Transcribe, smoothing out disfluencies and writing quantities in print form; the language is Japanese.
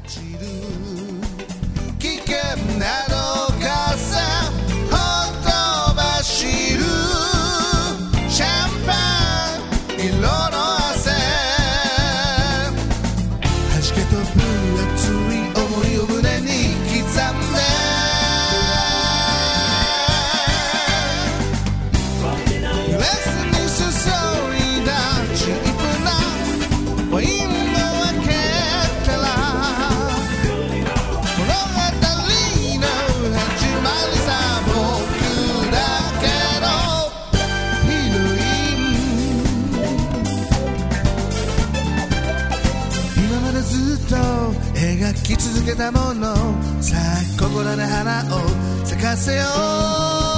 ちる危険など風ほとばしるシャンパン色の汗弾け飛ぶ熱い想いを胸に刻んでグラスに注いだチープなワインを開けたら物語の始まりさ僕だけのヒロイン今までずっと描き続けたものさあ心で花を咲かせよう